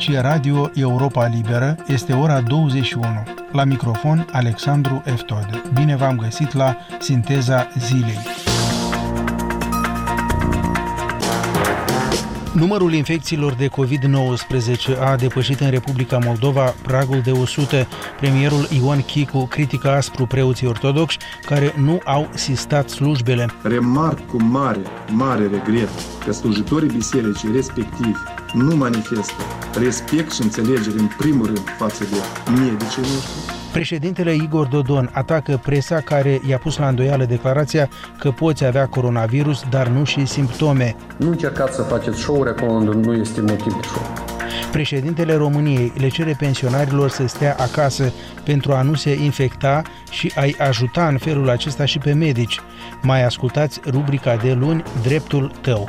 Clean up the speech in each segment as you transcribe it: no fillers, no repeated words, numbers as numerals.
Aici e Radio Europa Liberă, este ora 21. La microfon Alexandru Eftod. Bine v-am găsit la Sinteza Zilei. Numărul infecțiilor de COVID-19 a depășit în Republica Moldova pragul de 100. Premierul Ion Chicu critică aspru preoții ortodoxi care nu au sistat slujbele. Remarc cu mare regret că slujitorii bisericii respectivi nu manifestă respect și înțelegere în primul rând față de medicii noștri. Președintele Igor Dodon atacă presa care i-a pus la îndoială declarația că poți avea coronavirus, dar nu și simptome. Nu încercați să faceți show-uri acolo unde nu este motiv de show. Președintele României le cere pensionarilor să stea acasă pentru a nu se infecta și a-i ajuta în felul acesta și pe medici. Mai ascultați rubrica de luni, Dreptul tău.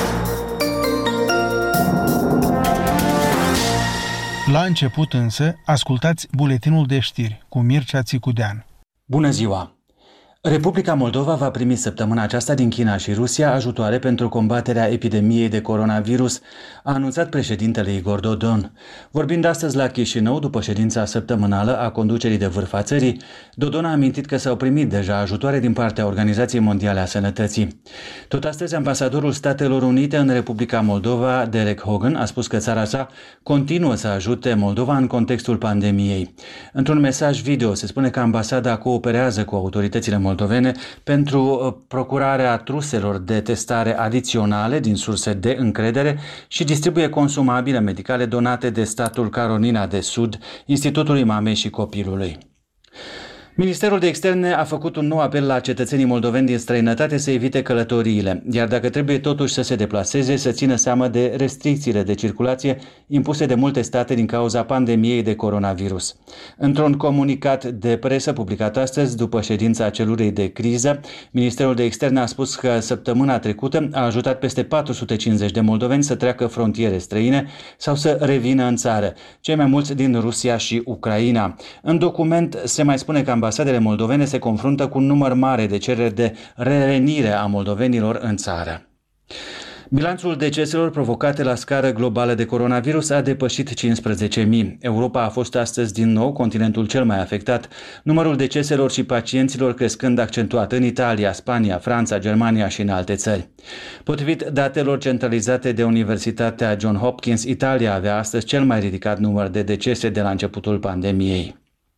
La început însă, ascultați buletinul de știri cu Mircea Țicudean. Bună ziua! Republica Moldova va primi săptămâna aceasta din China și Rusia ajutoare pentru combaterea epidemiei de coronavirus, a anunțat președintele Igor Dodon. Vorbind astăzi la Chișinău, după ședința săptămânală a conducerii de vârf a țării, Dodon a amintit că s-au primit deja ajutoare din partea Organizației Mondiale a Sănătății. Tot astăzi, ambasadorul Statelor Unite în Republica Moldova, Derek Hogan, a spus că țara sa continuă să ajute Moldova în contextul pandemiei. Într-un mesaj video se spune că ambasada cooperează cu autoritățile moldovene pentru procurarea truselor de testare adiționale din surse de încredere și distribuie consumabile medicale donate de statul Carolina de Sud, Institutului Mamei și Copilului. Ministerul de Externe a făcut un nou apel la cetățenii moldoveni din străinătate să evite călătoriile, iar dacă trebuie totuși să se deplaseze, să țină seama de restricțiile de circulație impuse de multe state din cauza pandemiei de coronavirus. Într-un comunicat de presă publicat astăzi, după ședința celulei de criză, Ministerul de Externe a spus că săptămâna trecută a ajutat peste 450 de moldoveni să treacă frontiere străine sau să revină în țară, cei mai mulți din Rusia și Ucraina. În document se mai spune că ambasadele moldovene se confruntă cu un număr mare de cereri de revenire a moldovenilor în țară. Bilanțul deceselor provocate la scară globală de coronavirus a depășit 15.000. Europa a fost astăzi din nou continentul cel mai afectat, numărul deceselor și pacienților crescând accentuat în Italia, Spania, Franța, Germania și în alte țări. Potrivit datelor centralizate de Universitatea Johns Hopkins, Italia avea astăzi cel mai ridicat număr de decese de la începutul pandemiei.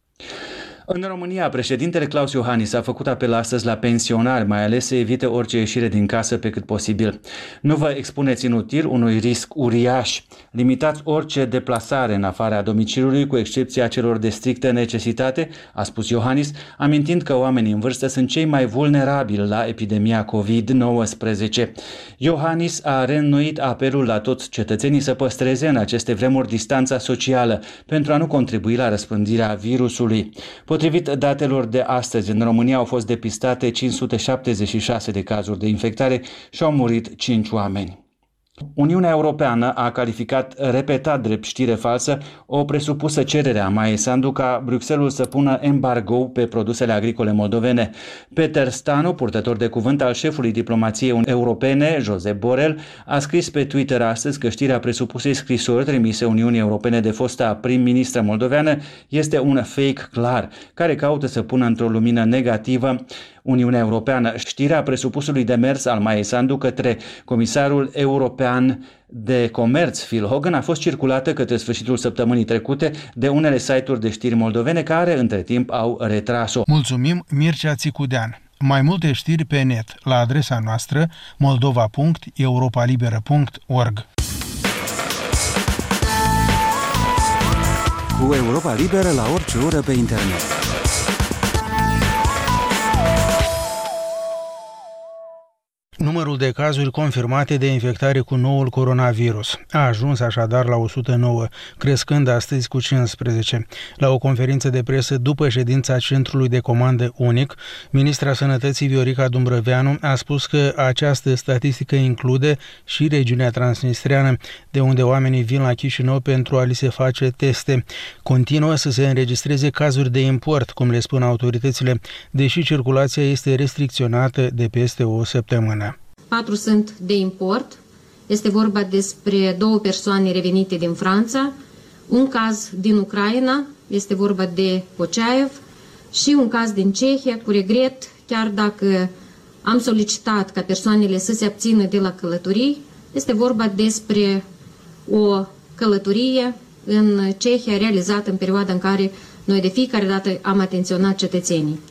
În România, președintele Claus Iohannis a făcut apel astăzi la pensionari, mai ales să evite orice ieșire din casă pe cât posibil. Nu vă expuneți inutil unui risc uriaș. Limitați orice deplasare în afara domiciliului, cu excepția celor de strictă necesitate, a spus Iohannis, amintind că oamenii în vârstă sunt cei mai vulnerabili la epidemia COVID-19. Iohannis a reînnoit apelul la toți cetățenii să păstreze în aceste vremuri distanța socială pentru a nu contribui la răspândirea virusului. Potrivit datelor de astăzi, în România au fost depistate 576 de cazuri de infectare și au murit 5 oameni. Uniunea Europeană a calificat repetat drept știre falsă o presupusă cerere a Maiei Sandu ca Bruxelles să pună embargo pe produsele agricole moldovene. Peter Stanu, purtător de cuvânt al șefului diplomației europene, Josep Borrell, a scris pe Twitter astăzi că știrea presupusei scrisori trimise Uniunii Europene de fosta prim-ministră moldoveană este un fake clar, care caută să pună într-o lumină negativă Uniunea Europeană. Știrea presupusului demers al Maiei Sandu către comisarul european de comerț Phil Hogan a fost circulată către sfârșitul săptămânii trecute de unele site-uri de știri moldovene care între timp au retras-o. Mulțumim, Mircea Țicudean. Mai multe știri pe net la adresa noastră moldova.europalibera.org. Cu Europa Liberă la orice oră pe internet. Numărul de cazuri confirmate de infectare cu noul coronavirus a ajuns așadar la 109, crescând astăzi cu 15. La o conferință de presă după ședința Centrului de Comandă Unic, ministra Sănătății Viorica Dumbrăveanu a spus că această statistică include și regiunea transnistreană, de unde oamenii vin la Chișinău pentru a li se face teste. Continuă să se înregistreze cazuri de import, cum le spun autoritățile, deși circulația este restricționată de peste o săptămână. 4 sunt de import, Este vorba despre 2 persoane revenite din Franța, un caz din Ucraina, este vorba de Poceaev, și un caz din Cehia, cu regret, chiar dacă am solicitat ca persoanele să se abțină de la călătorii, este vorba despre o călătorie în Cehia realizată în perioada în care noi de fiecare dată am atenționat cetățenii.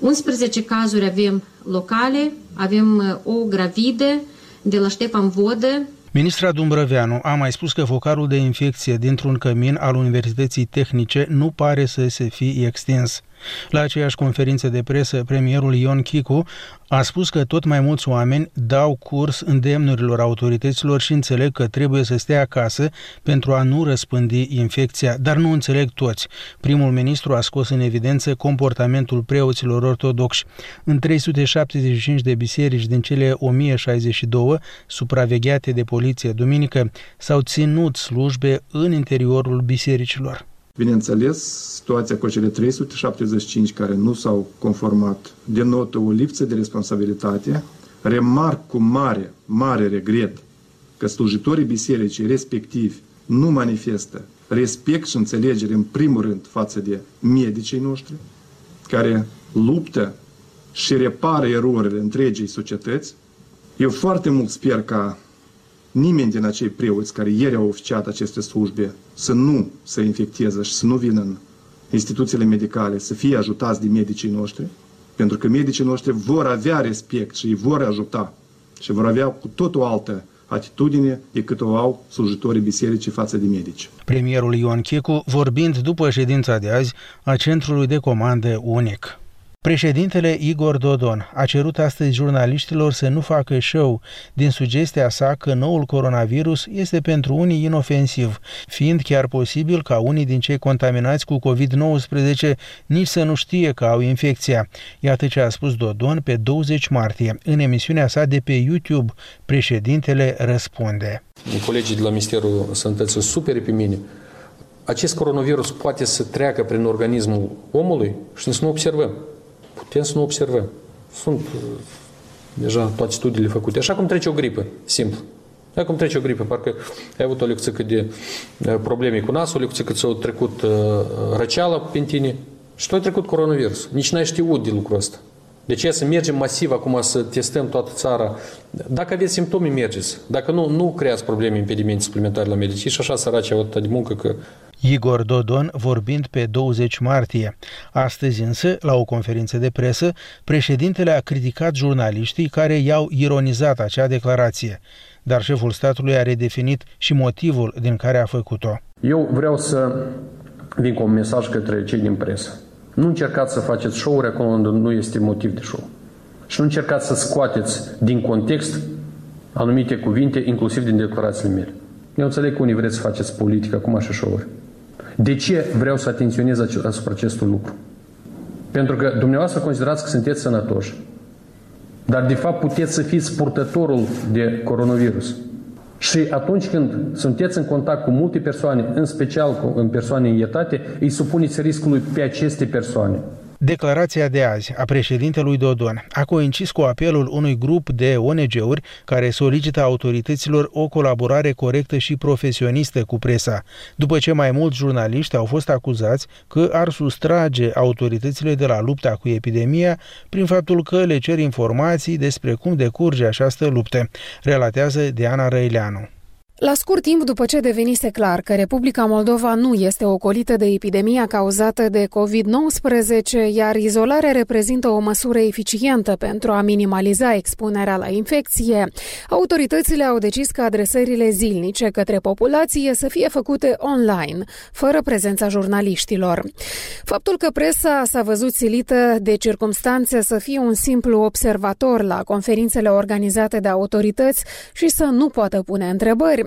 11 cazuri avem locale, avem o gravidă de la Ștefan Vodă. Ministra Dumbrăveanu a mai spus că focarul de infecție dintr-un cămin al Universității Tehnice nu pare să se fi extins. La aceeași conferință de presă, premierul Ion Chicu a spus că tot mai mulți oameni dau curs îndemnurilor autorităților și înțeleg că trebuie să stea acasă pentru a nu răspândi infecția, dar nu înțeleg toți. Primul ministru a scos în evidență comportamentul preoților ortodoxi. În 375 de biserici din cele 1062 supravegheate de poliție duminică s-au ținut slujbe în interiorul bisericilor. Bineînțeles, situația cu cele 375 care nu s-au conformat denotă o lipsă de responsabilitate. Remarc cu mare regret că slujitorii bisericii respectivi nu manifestă respect și înțelegere în primul rând față de medicii noștri, care luptă și repară erorile întregii societăți. Eu foarte mult sper ca nimeni din acei preoți care ieri au oficiat aceste slujbe să nu se infecteze și să nu vină în instituțiile medicale, să fie ajutați de medicii noștri, pentru că medicii noștri vor avea respect și îi vor ajuta și vor avea cu tot o altă atitudine decât o au slujitorii bisericii față de medici. Premierul Ion Chicu, vorbind după ședința de azi a Centrului de Comandă Unic. Președintele Igor Dodon a cerut astăzi jurnaliștilor să nu facă show din sugestia sa că noul coronavirus este pentru unii inofensiv, fiind chiar posibil ca unii din cei contaminați cu COVID-19 nici să nu știe că au infecția. Iată ce a spus Dodon pe 20 martie. În emisiunea sa de pe YouTube, Președintele răspunde. Colegii de la Ministerul Sănătății supere pe mine. Acest coronavirus poate să treacă prin organismul omului și să nu observăm. Putem să nu observăm. Sunt deja toate studiile făcute. Așa cum trece o gripă, simplu. Așa cum trece o gripă, parcă ai avut o lecție de probleme cu nasul, o lecție că ți-a trecut răceala pe tine și tu ai trecut coronavirus. Nici n-ai știut de lucrul ăsta. De ce să mergem masiv acum să testăm toată țara? Dacă aveți simptome, mergeți. Dacă nu creați probleme, impedimente suplimentare la medici. Și așa săraci au atât de muncă că... Igor Dodon vorbind pe 20 martie. Astăzi însă, la o conferință de presă, președintele a criticat jurnaliștii care i-au ironizat acea declarație. Dar șeful statului a redefinit și motivul din care a făcut-o. Eu vreau să vin cu un mesaj către cei din presă. Nu încercați să faceți show-uri acolo unde nu este motiv de show. Și nu încercați să scoateți din context anumite cuvinte, inclusiv din declarațiile mele. Eu înțeleg că unii vreți să faceți politică acum și show-uri. De ce vreau să atenționez asupra acestui lucru? Pentru că dumneavoastră considerați că sunteți sănătoși, dar de fapt puteți să fiți purtătorul de coronavirus. Și atunci când sunteți în contact cu multe persoane, în special cu persoane înghetate, îi supuneți riscului pe aceste persoane. Declarația de azi a președintelui Dodon a coincis cu apelul unui grup de ONG-uri care solicită autorităților o colaborare corectă și profesionistă cu presa, după ce mai mulți jurnaliști au fost acuzați că ar sustrage autoritățile de la lupta cu epidemia prin faptul că le cer informații despre cum decurge această luptă, relatează Diana Răileanu. La scurt timp după ce devenise clar că Republica Moldova nu este ocolită de epidemia cauzată de COVID-19, iar izolarea reprezintă o măsură eficientă pentru a minimaliza expunerea la infecție, autoritățile au decis că adresările zilnice către populație să fie făcute online, fără prezența jurnaliștilor. Faptul că presa s-a văzut silită de circumstanțe să fie un simplu observator la conferințele organizate de autorități și să nu poată pune întrebări,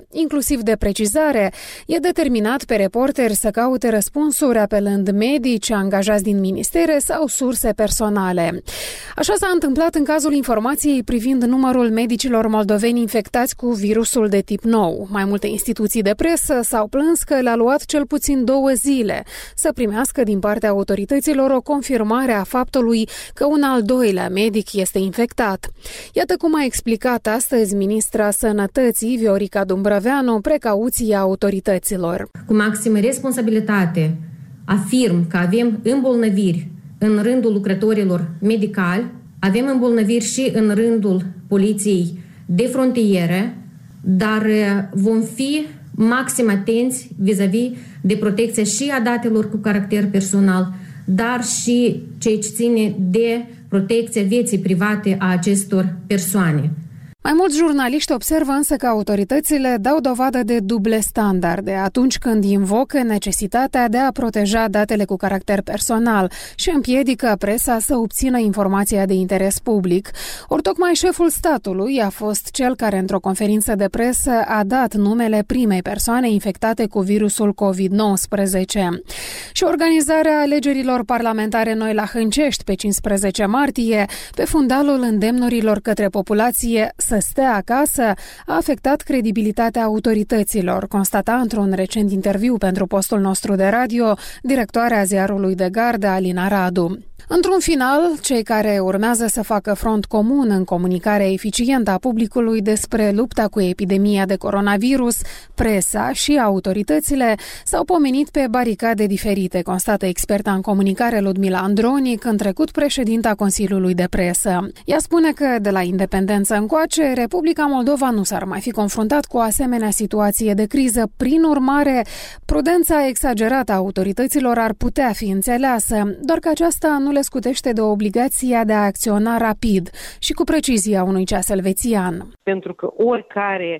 inclusiv de precizare, e determinat pe reporteri să caute răspunsuri apelând medici, angajați din ministere sau surse personale. Așa s-a întâmplat în cazul informației privind numărul medicilor moldoveni infectați cu virusul de tip nou. Mai multe instituții de presă s-au plâns că le-a luat cel puțin 2 zile să primească din partea autorităților o confirmare a faptului că un al doilea medic este infectat. Iată cum a explicat astăzi ministra Sănătății, Viorica Dumbrăveanu, precauția autorităților. Cu maximă responsabilitate afirm că avem îmbolnăviri în rândul lucrătorilor medicali, avem îmbolnăviri și în rândul poliției de frontieră, dar vom fi maxim atenți vis-a-vis de protecția și a datelor cu caracter personal, dar și ceea ce ține de protecția vieții private a acestor persoane. Mai mulți jurnaliști observă însă că autoritățile dau dovadă de duble standarde atunci când invocă necesitatea de a proteja datele cu caracter personal și împiedică presa să obțină informația de interes public. Ori tocmai șeful statului a fost cel care într-o conferință de presă a dat numele primei persoane infectate cu virusul COVID-19. Și organizarea alegerilor parlamentare noi la Hâncești pe 15 martie, pe fundalul îndemnurilor către populație să stea acasă, a afectat credibilitatea autorităților, constata într-un recent interviu pentru postul nostru de radio directoarea ziarului de gardă Alina Radu. Într-un final, cei care urmează să facă front comun în comunicarea eficientă a publicului despre lupta cu epidemia de coronavirus, presa și autoritățile s-au pomenit pe baricade diferite, constată experta în comunicare Ludmila Andronic, în trecut președinta Consiliului de Presă. Ea spune că, de la independență încoace, Republica Moldova nu s-ar mai fi confruntat cu o asemenea situație de criză. Prin urmare, prudența exagerată a autorităților ar putea fi înțeleasă, doar că aceasta nu le scutește de obligația de a acționa rapid și cu precizia unui ceas elvețian. Pentru că oricare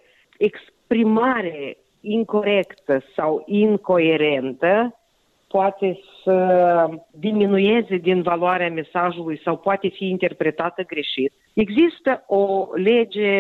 exprimare incorectă sau incoerentă poate să diminueze din valoarea mesajului sau poate fi interpretată greșit. Există o lege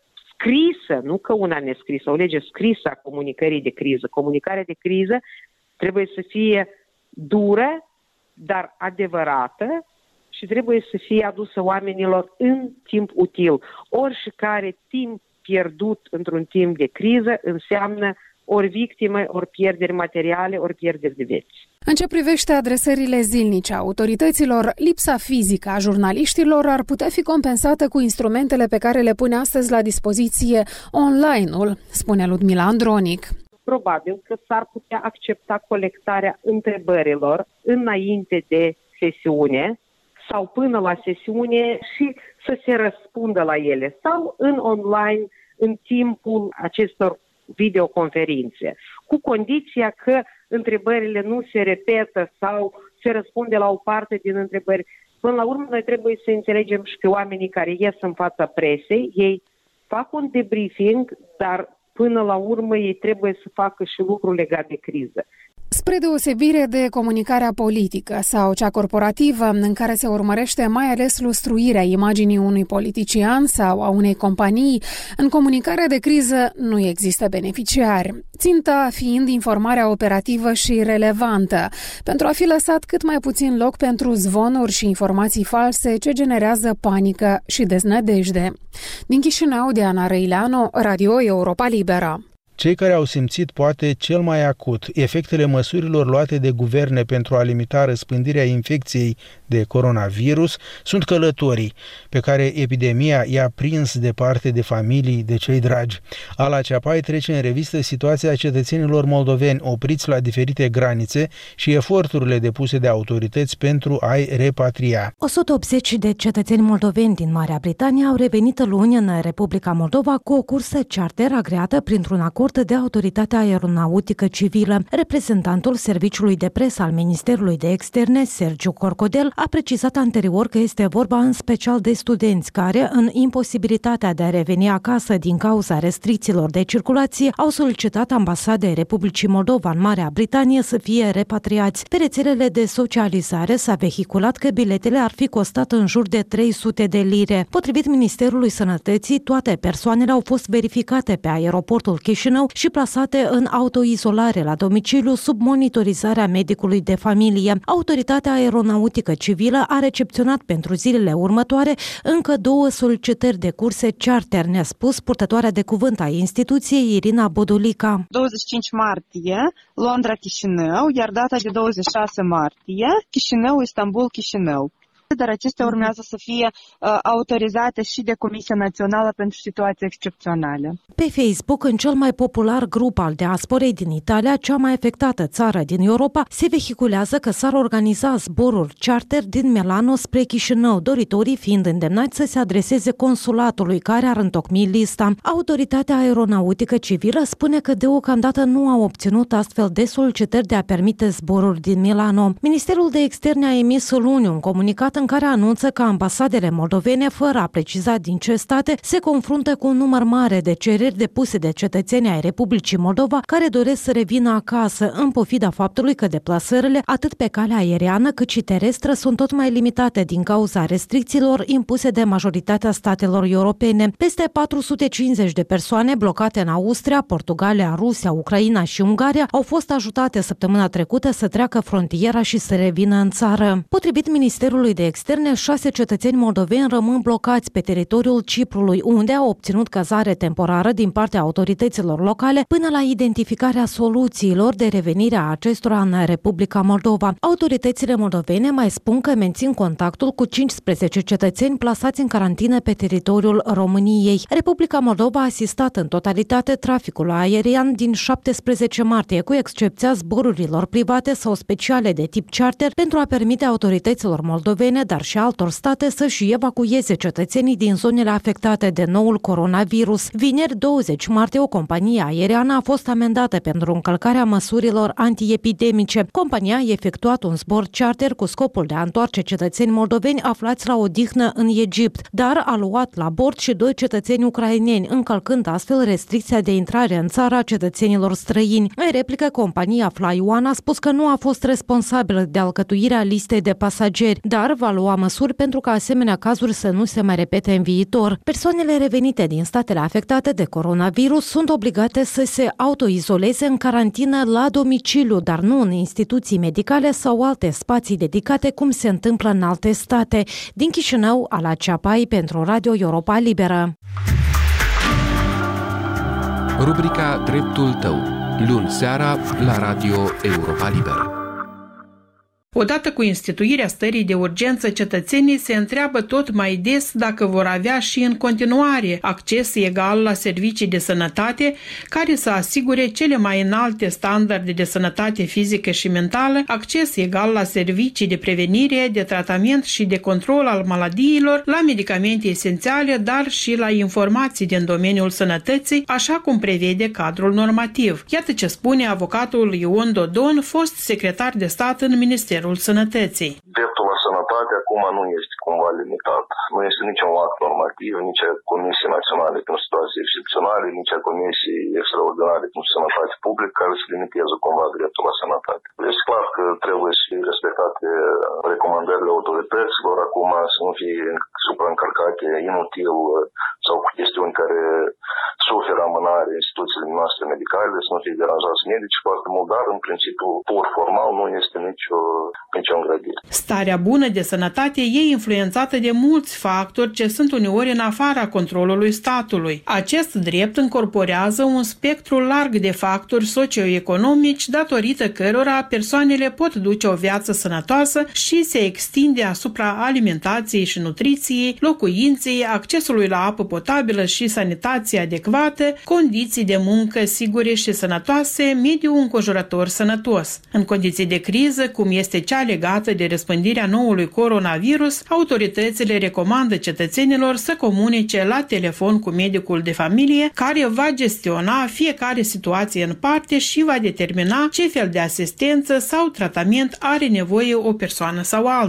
scrisă, nu că una nescrisă, o lege scrisă a comunicării de criză. Comunicarea de criză trebuie să fie dură, dar adevărată și trebuie să fie adusă oamenilor în timp util. Oricare timp pierdut într-un timp de criză înseamnă ori victime, ori pierderi materiale, ori pierderi de vieți. În ce privește adresările zilnice a autorităților, lipsa fizică a jurnaliștilor ar putea fi compensată cu instrumentele pe care le pune astăzi la dispoziție online-ul, spune Ludmila Andronic. Probabil că s-ar putea accepta colectarea întrebărilor înainte de sesiune sau până la sesiune și să se răspundă la ele sau în online în timpul acestor videoconferințe, cu condiția că întrebările nu se repetă sau se răspunde la o parte din întrebări. Până la urmă, noi trebuie să înțelegem și că oamenii care ies în fața presei, ei fac un debriefing, dar până la urmă ei trebuie să facă și lucruri legate de criză. Spre deosebire de comunicarea politică sau cea corporativă, în care se urmărește mai ales lustruirea imaginii unui politician sau a unei companii, în comunicarea de criză nu există beneficiari, ținta fiind informarea operativă și relevantă, pentru a fi lăsat cât mai puțin loc pentru zvonuri și informații false ce generează panică și deznădejde. Din Chișinău, Diana Răileanu, Radio Europa Liberă. Cei care au simțit poate cel mai acut efectele măsurilor luate de guverne pentru a limita răspândirea infecției de coronavirus sunt călătorii, pe care epidemia i-a prins departe de familii, de cei dragi. Ala Ceapai trece în revistă situația cetățenilor moldoveni opriți la diferite granițe și eforturile depuse de autorități pentru a-i repatria. 180 de cetățeni moldoveni din Marea Britanie au revenit luni în Republica Moldova cu o cursă charter agreată printr-un acord de Autoritatea Aeronautică Civilă. Reprezentantul Serviciului de Presă al Ministerului de Externe, Sergiu Corcodel, a precizat anterior că este vorba în special de studenți care, în imposibilitatea de a reveni acasă din cauza restricțiilor de circulație, au solicitat ambasadei Republicii Moldova în Marea Britanie să fie repatriați. Pe rețelele de socializare s-a vehiculat că biletele ar fi costat în jur de 300 de lire. Potrivit Ministerului Sănătății, toate persoanele au fost verificate pe aeroportul Chișinău și plasate în autoizolare la domiciliu sub monitorizarea medicului de familie. Autoritatea Aeronautică Civilă a recepționat pentru zilele următoare încă 2 solicitări de curse charter, ne-a spus purtătoarea de cuvânt a instituției, Irina Bodulica. 25 martie, Londra-Chișinău, iar data de 26 martie, Chișinău-Istanbul-Chișinău. Dar acestea urmează să fie autorizate și de Comisia Națională pentru Situații Excepționale. Pe Facebook, în cel mai popular grup al diasporei din Italia, cea mai afectată țară din Europa, se vehiculează că s-ar organiza zboruri charter din Milano spre Chișinău, doritorii fiind îndemnați să se adreseze consulatului care ar întocmi lista. Autoritatea Aeronautică Civilă spune că deocamdată nu a obținut astfel de solicitări de a permite zboruri din Milano. Ministerul de Externe a emis luni un comunicat în care anunță că ambasadele moldovene, fără a preciza din ce state, se confruntă cu un număr mare de cereri depuse de cetățenii ai Republicii Moldova care doresc să revină acasă, în pofida faptului că deplasările, atât pe calea aeriană cât și terestră, sunt tot mai limitate din cauza restricțiilor impuse de majoritatea statelor europene. Peste 450 de persoane blocate în Austria, Portugalia, Rusia, Ucraina și Ungaria au fost ajutate săptămâna trecută să treacă frontiera și să revină în țară. Potrivit Ministerului de Externe, 6 cetățeni moldoveni rămân blocați pe teritoriul Ciprului, unde au obținut cazare temporară din partea autorităților locale până la identificarea soluțiilor de revenire a acestora în Republica Moldova. Autoritățile moldovene mai spun că mențin contactul cu 15 cetățeni plasați în carantină pe teritoriul României. Republica Moldova a asistat în totalitate traficul aerian din 17 martie, cu excepția zborurilor private sau speciale de tip charter, pentru a permite autorităților moldovene, dar și altor state să-și evacueze cetățenii din zonele afectate de noul coronavirus. Vineri 20 martie, o companie aeriană a fost amendată pentru încălcarea măsurilor antiepidemice. Compania a efectuat un zbor charter cu scopul de a întoarce cetățeni moldoveni aflați la odihnă în Egipt, dar a luat la bord și 2 cetățeni ucraineni, încălcând astfel restricția de intrare în țara cetățenilor străini. În replică, compania FlyOne a spus că nu a fost responsabilă de alcătuirea listei de pasageri, dar va lua măsuri pentru ca asemenea cazuri să nu se mai repete în viitor. Persoanele revenite din statele afectate de coronavirus sunt obligate să se autoizoleze în carantină la domiciliu, dar nu în instituții medicale sau alte spații dedicate, cum se întâmplă în alte state. Din Chișinău, Ala Ceapai pentru Radio Europa Liberă. Rubrica Dreptul tău, luni seara la Radio Europa Liberă. Odată cu instituirea stării de urgență, cetățenii se întreabă tot mai des dacă vor avea și în continuare acces egal la servicii de sănătate care să asigure cele mai înalte standarde de sănătate fizică și mentală, acces egal la servicii de prevenire, de tratament și de control al maladiilor, la medicamente esențiale, dar și la informații din domeniul sănătății, așa cum prevede cadrul normativ. Iată ce spune avocatul Ion Dodon, fost secretar de stat în Ministerul Sănătății. Dreptul la sănătate acum nu este cumva limitat. Nu este niciun act normativ, nici a Comisiei Naționale pentru Situații Excepționale, nici a Comisiei Extraordinare pentru Sănătate Publică care să limiteze cumva dreptul la sănătate. Este clar că trebuie să fie respectate recomandările autorităților, acum să nu fie supraîncălcate inutil sau cu chestiuni care suferă amânare instituțiile noastre medicale, să nu fie deranjați medici foarte mult, dar în principiu pur formal nu este nicio îngrădire. Starea bună de sănătate e influențată de mulți factori ce sunt uneori în afara controlului statului. Acest drept încorporează un spectru larg de factori socioeconomici datorită cărora persoanele pot duce o viață sănătoasă și se extinde asupra alimentației și nutriției, locuinței, accesului la apă potabilă și sanitație adecvată, condiții de muncă sigure și sănătoase, mediul înconjurător sănătos. În condiții de criză, cum este cea legată de răspândirea noului coronavirus, autoritățile recomandă cetățenilor să comunice la telefon cu medicul de familie, care va gestiona fiecare situație în parte și va determina ce fel de asistență sau tratament are nevoie o persoană sau alta.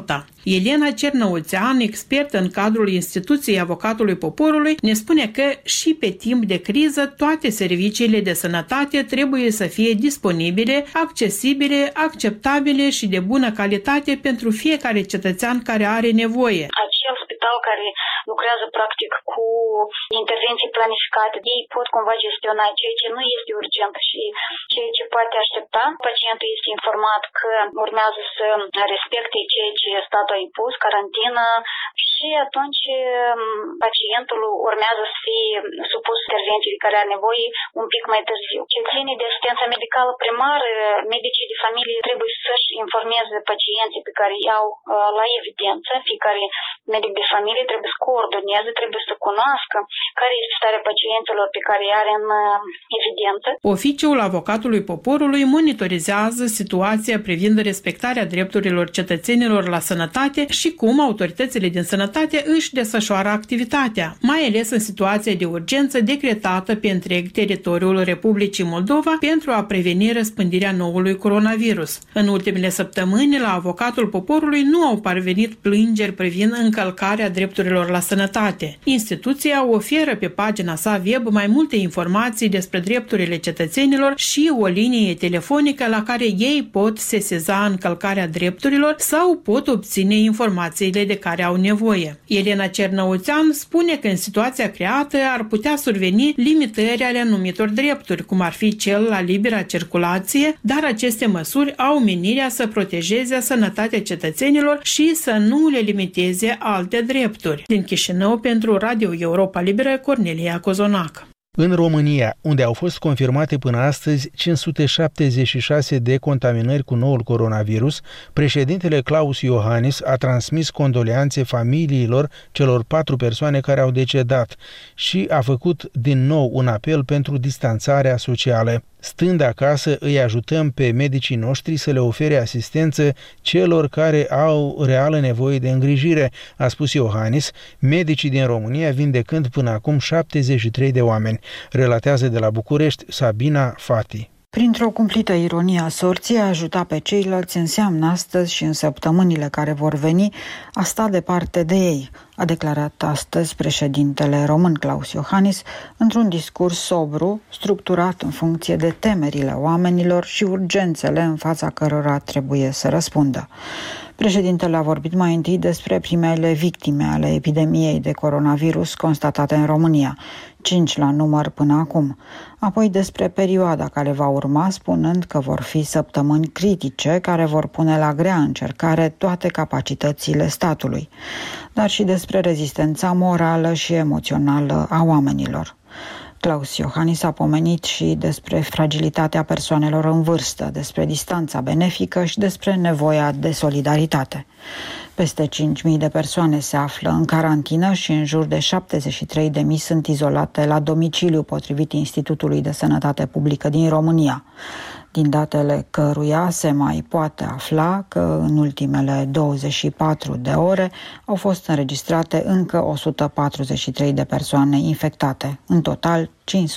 Elena Cernăuțean, expertă în cadrul instituției Avocatului Poporului, ne spune că și pe timp de criză toate serviciile de sănătate trebuie să fie disponibile, accesibile, acceptabile și de bună calitate pentru fiecare cetățean care are nevoie. Acel spital care lucrează practic cu intervenții planificate, ei pot cumva gestiona ceea ce nu este urgent și ceea ce poate aștepta. Pacientul este informat că urmează să respecte ceea ce statul a impus, carantină, și atunci pacientul urmează să fie supus intervenției de care are nevoie un pic mai târziu. Ce ține de asistența medicală primară, medicii de familie trebuie să-și informeze pacienții pe care îi au la evidență. Fiecare medic de familie trebuie să coordoneze, trebuie să cunoască care este starea pacienților pe care îi are în evidență. Oficiul Avocatului Poporului monitorizează situația privind respectarea drepturilor cetățenilor la sănătate și cum autoritățile din sănătate își desfășoară activitatea, mai ales în situația de urgență decretată pe întreg teritoriul Republicii Moldova pentru a preveni răspândirea noului coronavirus. În ultimele săptămâni, la Avocatul Poporului nu au parvenit plângeri privind încălcarea drepturilor la sănătate. Instituția oferă pe pagina sa web mai multe informații despre drepturile cetățenilor și o linie telefonică la care ei pot sesiza încălcarea drepturilor sau pot obține informațiile de care au nevoie. Elena Cernăuțean spune că în situația creată ar putea surveni limitări ale anumitor drepturi, cum ar fi cel la libera circulație, dar aceste măsuri au menirea să protejeze sănătatea cetățenilor și să nu le limiteze alte drepturi. Din Chișinău, pentru Radio Europa Liberă, Cornelia Cozonac. În România, unde au fost confirmate până astăzi 576 de contaminări cu noul coronavirus, președintele Klaus Iohannis a transmis condoleanțe familiilor celor 4 persoane care au decedat și a făcut din nou un apel pentru distanțarea socială. Stând acasă, îi ajutăm pe medicii noștri să le ofere asistență celor care au reală nevoie de îngrijire, a spus Iohannis, medicii din România vindecând până acum 73 de oameni, relatează de la București Sabina Fati. Printr-o cumplită ironie a sorții, a ajuta pe ceilalți înseamnă astăzi și în săptămânile care vor veni a sta departe de ei, a declarat astăzi președintele român Klaus Iohannis într-un discurs sobru, structurat în funcție de temerile oamenilor și urgențele în fața cărora trebuie să răspundă. Președintele a vorbit mai întâi despre primele victime ale epidemiei de coronavirus constatate în România, 5 la număr până acum, apoi despre perioada care va urma, spunând că vor fi săptămâni critice care vor pune la grea încercare toate capacitățile statului, dar și despre rezistența morală și emoțională a oamenilor. Klaus Iohannis a pomenit și despre fragilitatea persoanelor în vârstă, despre distanța benefică și despre nevoia de solidaritate. Peste 5.000 de persoane se află în carantină și în jur de 73.000 sunt izolate la domiciliu, potrivit Institutului de Sănătate Publică din România, din datele căruia se mai poate afla că în ultimele 24 de ore au fost înregistrate încă 143 de persoane infectate, în total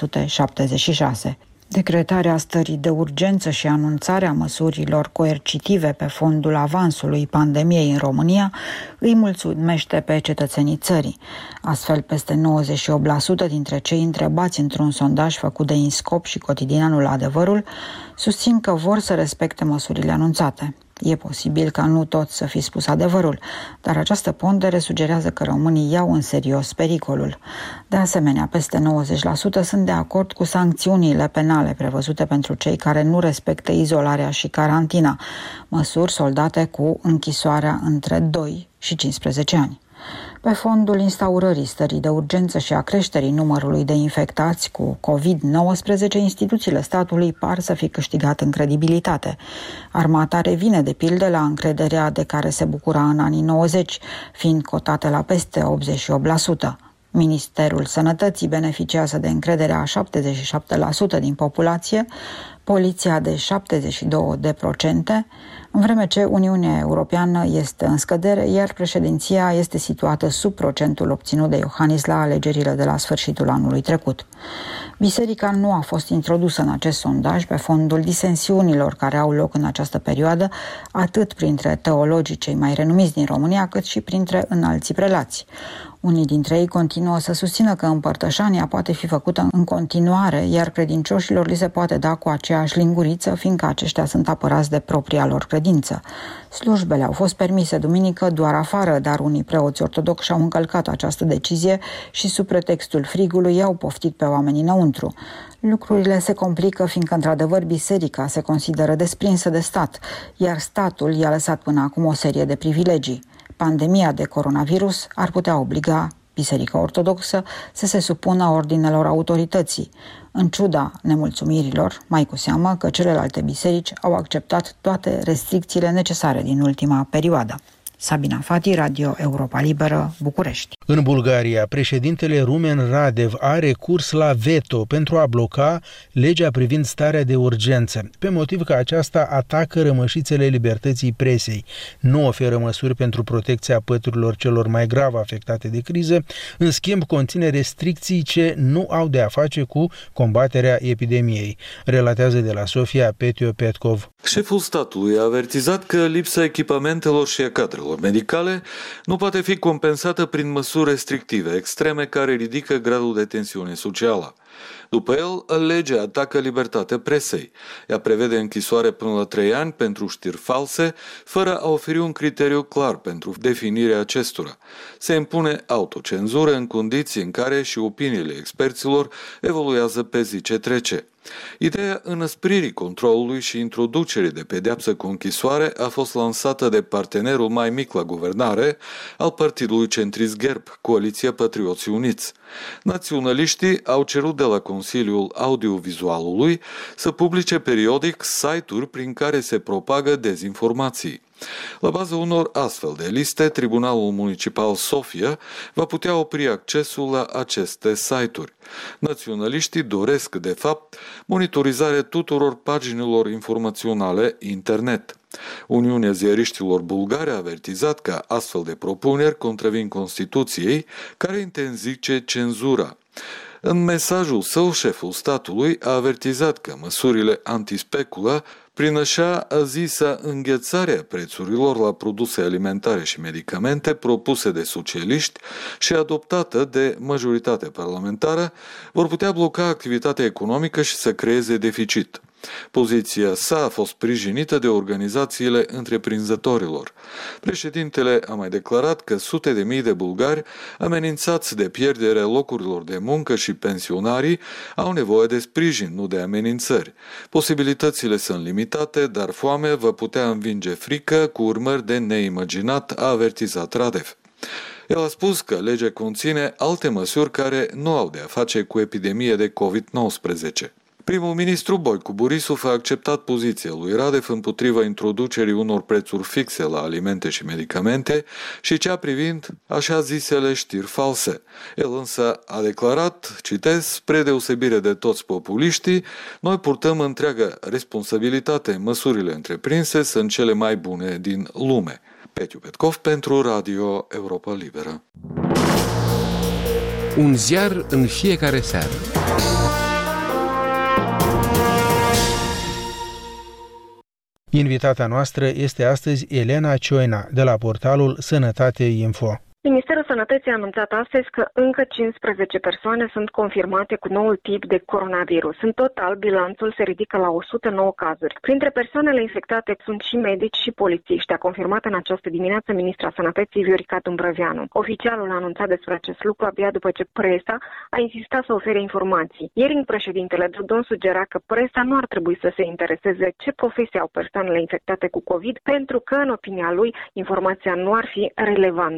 576. Decretarea stării de urgență și anunțarea măsurilor coercitive pe fondul avansului pandemiei în România îi mulțumește pe cetățenii țării. Astfel, peste 98% dintre cei întrebați într-un sondaj făcut de INSCOP și cotidianul Adevărul susțin că vor să respecte măsurile anunțate. E posibil ca nu toți să fi spus adevărul, dar această pondere sugerează că românii iau în serios pericolul. De asemenea, peste 90% sunt de acord cu sancțiunile penale prevăzute pentru cei care nu respectă izolarea și carantina, măsuri soldate cu închisoarea între 2 și 15 ani. Pe fondul instaurării stării de urgență și a creșterii numărului de infectați cu COVID-19, instituțiile statului par să fi câștigat în credibilitate. Armata revine, de pildă, la încrederea de care se bucura în anii 90, fiind cotată la peste 88%. Ministerul Sănătății beneficiază de încrederea a 77% din populație, poliția de 72%, în vreme ce Uniunea Europeană este în scădere, iar președinția este situată sub procentul obținut de Iohannis la alegerile de la sfârșitul anului trecut. Biserica nu a fost introdusă în acest sondaj pe fondul disensiunilor care au loc în această perioadă, atât printre teologii cei mai renumiți din România, cât și printre înalții prelați. Unii dintre ei continuă să susțină că împărtășania poate fi făcută în continuare, iar credincioșilor li se poate da cu aceeași linguriță, fiindcă aceștia sunt apărați de propria lor credință. Slujbele au fost permise duminică doar afară, dar unii preoți ortodoxi au încălcat această decizie și sub pretextul frigului i-au poftit pe oamenii înăuntru. Lucrurile se complică fiindcă, într-adevăr, biserica se consideră desprinsă de stat, iar statul i-a lăsat până acum o serie de privilegii. Pandemia de coronavirus ar putea obliga Biserica Ortodoxă să se supună ordinelor autorității, în ciuda nemulțumirilor, mai cu seamă că celelalte biserici au acceptat toate restricțiile necesare din ultima perioadă. Sabina Fati, Radio Europa Liberă, București. În Bulgaria, președintele Rumen Radev are recurs la veto pentru a bloca legea privind starea de urgență, pe motiv că aceasta atacă rămășițele libertății presei, nu oferă măsuri pentru protecția păturilor celor mai grav afectate de criză, în schimb conține restricții ce nu au de a face cu combaterea epidemiei, relatează de la Sofia Petio Petkov. Șeful statului a avertizat că lipsa echipamentelor și a cadrelor medicale nu poate fi compensată prin măsuri restrictive extreme care ridică gradul de tensiune socială. După el, legea atacă libertatea presei. Ea prevede închisoare până la 3 ani pentru știri false, fără a oferi un criteriu clar pentru definirea acestora. Se impune autocenzură în condiții în care și opiniile experților evoluează pe zi ce trece. Ideea înăspririi controlului și introducerii de pedeapsă cu închisoare a fost lansată de partenerul mai mic la guvernare al partidului centrist GERB, Coaliția Patrioții Uniți. Naționaliștii au cerut de la Consiliul Audiovizualului să publice periodic site-uri prin care se propagă dezinformații. La baza unor astfel de liste, Tribunalul Municipal Sofia va putea opri accesul la aceste site-uri. Naționaliștii doresc, de fapt, monitorizarea tuturor paginilor informaționale internet. Uniunea Ziariștilor Bulgari a avertizat că astfel de propuneri contravin Constituției, care interzice cenzura. În mesajul său, șeful statului a avertizat că măsurile antispeculă, prin așa zisa înghețarea prețurilor la produse alimentare și medicamente propuse de socialiști și adoptată de majoritatea parlamentară, vor putea bloca activitatea economică și să creeze deficit. Poziția sa a fost sprijinită de organizațiile întreprinzătorilor. Președintele a mai declarat că sute de mii de bulgari amenințați de pierderea locurilor de muncă și pensionarii au nevoie de sprijin, nu de amenințări. Posibilitățile sunt limitate, dar foamea va putea învinge frică cu urmări de neimaginat, a avertizat Radev. El a spus că legea conține alte măsuri care nu au de a face cu epidemie de COVID-19. Primul ministru Boicu Borisov a acceptat poziția lui Radev împotriva introducerii unor prețuri fixe la alimente și medicamente și cea privind așa zisele știri false. El însă a declarat, citez, spre deosebire de toți populiștii, noi purtăm întreaga responsabilitate, măsurile întreprinse sunt cele mai bune din lume. Petiu Petkov pentru Radio Europa Liberă. Un ziar în fiecare seară. Invitata noastră este astăzi Elena Cioina, de la portalul Sănătate Info. Ministerul Sănătății a anunțat astăzi că încă 15 persoane sunt confirmate cu noul tip de coronavirus. În total, bilanțul se ridică la 109 cazuri. Printre persoanele infectate sunt și medici și polițiști, a confirmat în această dimineață ministra Sănătății Viorica Dumbrăveanu. Oficialul a anunțat despre acest lucru abia după ce presa a insistat să ofere informații. Ieri, președintele Dodon sugera că presa nu ar trebui să se intereseze ce profesie au persoanele infectate cu COVID, pentru că, în opinia lui, informația nu ar fi relevantă. Pentru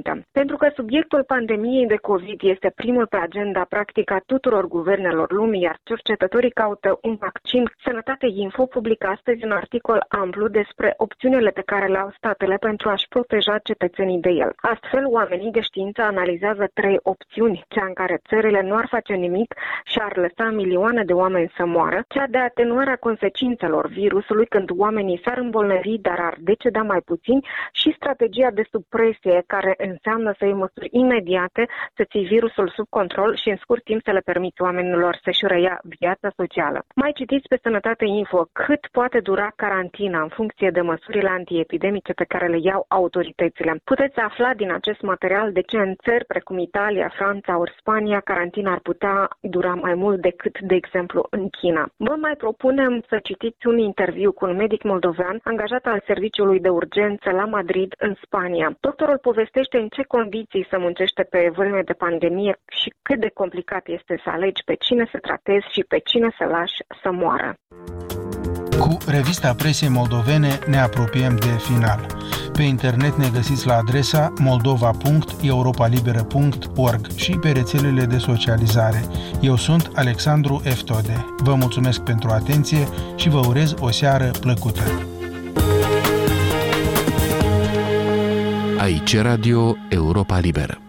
Pentru că subiectul pandemiei de COVID este primul pe agenda practică a tuturor guvernelor lumii, iar cercetătorii caută un vaccin, Sănătate Info publică astăzi un articol amplu despre opțiunile pe care le au statele pentru a-și proteja cetățenii de el. Astfel, oamenii de știință analizează 3 opțiuni: cea în care țările nu ar face nimic și ar lăsa milioane de oameni să moară, cea de atenuarea consecințelor virusului când oamenii s-ar îmbolnăvi, dar ar deceda mai puțin, și strategia de supresie, care înseamnă să iei măsuri imediate, să ții virusul sub control și în scurt timp să le permiți oamenilor să-și reia viața socială. Mai citiți pe Sănătate Info cât poate dura carantina în funcție de măsurile antiepidemice pe care le iau autoritățile. Puteți afla din acest material de ce în țări precum Italia, Franța ori Spania carantina ar putea dura mai mult decât, de exemplu, în China. Vă mai propunem să citiți un interviu cu un medic moldovean angajat al serviciului de urgență la Madrid, în Spania. Doctorul povestește în ce condiții să muncește pe vreme de pandemie și cât de complicat este să alegi pe cine să tratezi și pe cine să lași să moară. Cu revista presei moldovene ne apropiem de final. Pe internet ne găsiți la adresa moldova.europalibera.org și pe rețelele de socializare. Eu sunt Alexandru Eftode. Vă mulțumesc pentru atenție și vă urez o seară plăcută. Aici Radio Europa Liberă.